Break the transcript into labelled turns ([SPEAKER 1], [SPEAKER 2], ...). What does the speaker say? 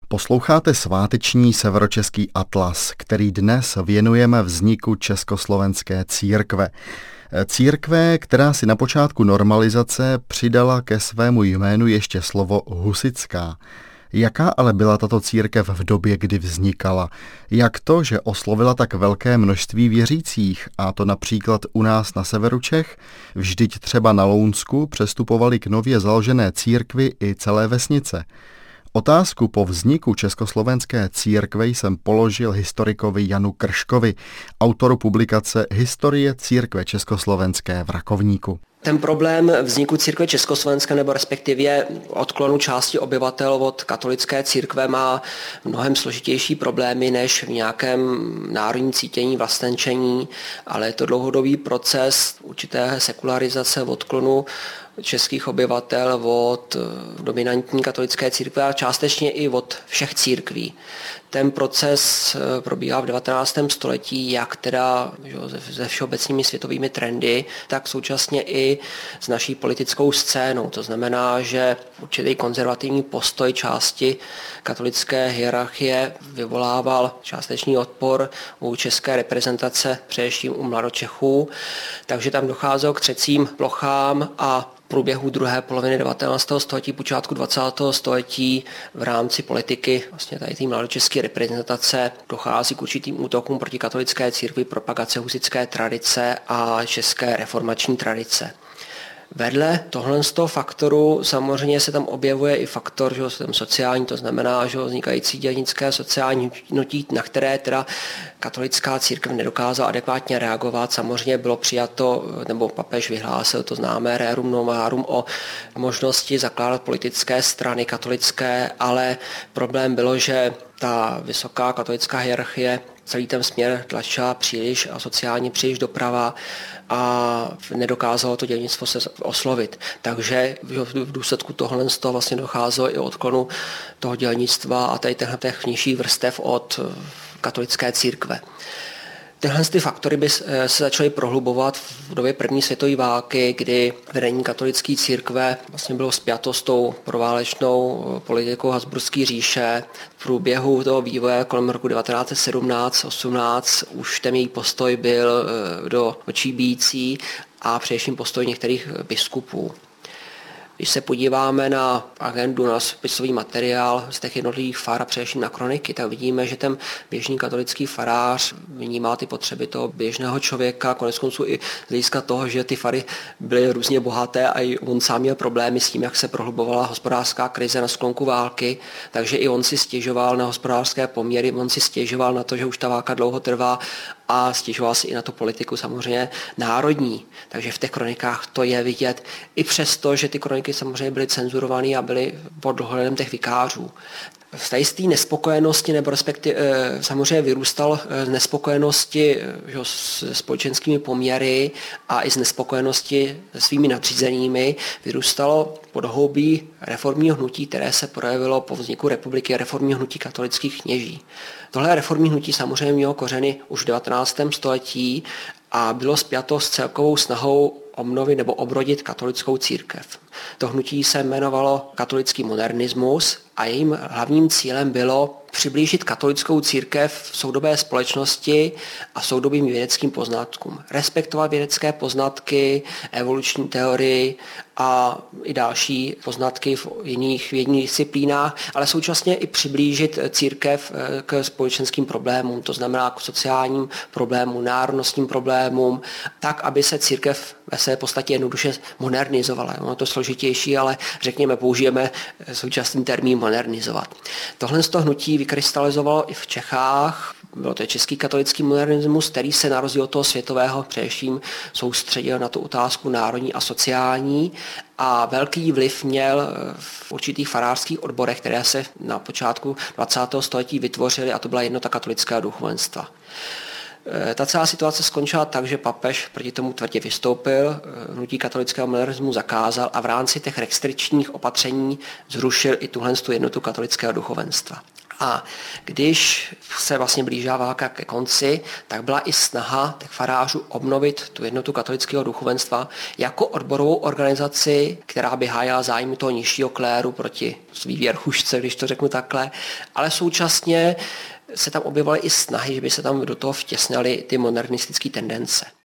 [SPEAKER 1] Posloucháte sváteční Severočeský atlas, který dnes věnujeme vzniku Československé církve. Církve, která si na počátku normalizace přidala ke svému jménu ještě slovo husitská. Jaká ale byla tato církev v době, kdy vznikala? Jak to, že oslovila tak velké množství věřících, a to například u nás na severu Čech? Vždyť třeba na Lounsku přestupovali k nově založené církvi i celé vesnice. Otázku po vzniku Československé církve jsem položil historikovi Janu Krškovi, autoru publikace Historie církve československé v Rakovníku.
[SPEAKER 2] Ten problém vzniku církve československé nebo respektive odklonu části obyvatel od katolické církve má mnohem složitější problémy než v nějakém národním cítění, vlastenčení, ale je to dlouhodobý proces určité sekularizace, odklonu českých obyvatel od dominantní katolické církve a částečně i od všech církví. Ten proces probíhá v 19. století, jak teda se všeobecnými světovými trendy, tak současně i s naší politickou scénou. To znamená, že určitý konzervativní postoj části katolické hierarchie vyvolával částečný odpor u české reprezentace, především u mladočechů, takže tam docházelo k třecím plochám a v průběhu druhé poloviny 19. století, počátku 20. století v rámci politiky vlastně tady té mladočeské reprezentace dochází k určitým útokům proti katolické církvi, propagace husitské tradice a české reformační tradice. Vedle tohle z toho faktoru samozřejmě se tam objevuje i faktor, že ten sociální, to znamená, že vznikající dělnické sociální hnutí, na které teda katolická církev nedokázala adekvátně reagovat. Samozřejmě bylo přijato, nebo papež vyhlásil to známé Rerum Novarum o možnosti zakládat politické strany katolické, ale problém bylo, že ta vysoká katolická hierarchie celý ten směr tlačila příliš a sociálně příliš doprava a nedokázalo to dělnictvo se oslovit. Takže v důsledku tohle z toho vlastně docházelo i odklonu toho dělnictva a tady těch nižších vrstev od katolické církve. Tyhle faktory by se začaly prohlubovat v době první světové války, kdy vedení katolické církve vlastně bylo spjato s tou proválečnou politikou Habsburské říše. V průběhu toho vývoje kolem roku 1917-18 už ten její postoj byl do očí bijící a především postoj některých biskupů. Když se podíváme na agendu, na spisový materiál z těch jednotlivých far a především na kroniky, tak vidíme, že ten běžný katolický farář vnímá ty potřeby toho běžného člověka, koneckonců i z hlediska toho, že ty fary byly různě bohaté a i on sám měl problémy s tím, jak se prohlubovala hospodářská krize na sklonku války, takže i on si stěžoval na hospodářské poměry, on si stěžoval na to, že už ta válka dlouho trvá a stěžoval si i na tu politiku samozřejmě národní. Takže v těch kronikách to je vidět, i přesto, že ty kroniky samozřejmě byly cenzurované a byly pod dohledem těch vikářů. Z té nespokojenosti, nebo respektive samozřejmě vyrůstal z nespokojenosti s společenskými poměry a i z nespokojenosti se svými nadřízenými, vyrůstalo podhoubí reformního hnutí, které se projevilo po vzniku republiky, reformního hnutí katolických kněží. Tohle reformní hnutí samozřejmě mělo kořeny už v 19. století a bylo spjato s celkovou snahou obnovit nebo obrodit katolickou církev. To hnutí se jmenovalo katolický modernismus a jejím hlavním cílem bylo přiblížit katolickou církev v soudobé společnosti a soudobým vědeckým poznatkům. Respektovat vědecké poznatky, evoluční teorii a i další poznatky v jiných vědních disciplínách, ale současně i přiblížit církev k společenským problémům, to znamená k sociálním problémům, národnostním problémům, tak, aby se církev ve své podstatě jednoduše modernizovala. Ono to složitější, ale řekněme, použijeme současný termín modernizovat. Tohle z toho hnutí vykrystalizovalo i v Čechách. Byl to český katolický modernismus, který se na rozdíl od toho světového především soustředil na tu otázku národní a sociální a velký vliv měl v určitých farářských odborech, které se na počátku 20. století vytvořily, a to byla jednota katolického duchovenstva. Ta celá situace skončila tak, že papež proti tomu tvrdě vystoupil, hnutí katolického modernismu zakázal a v rámci těch restrikčních opatření zrušil i tuhle jednotu katolického duchovenstva. A když se vlastně blížila válka ke konci, tak byla i snaha těch farářů obnovit tu jednotu katolického duchovenstva jako odborovou organizaci, která by hájila zájmy toho nižšího kléru proti svý věrchušce, když to řeknu takhle, ale současně se tam objevovaly i snahy, že by se tam do toho vtěsnaly ty modernistické tendence.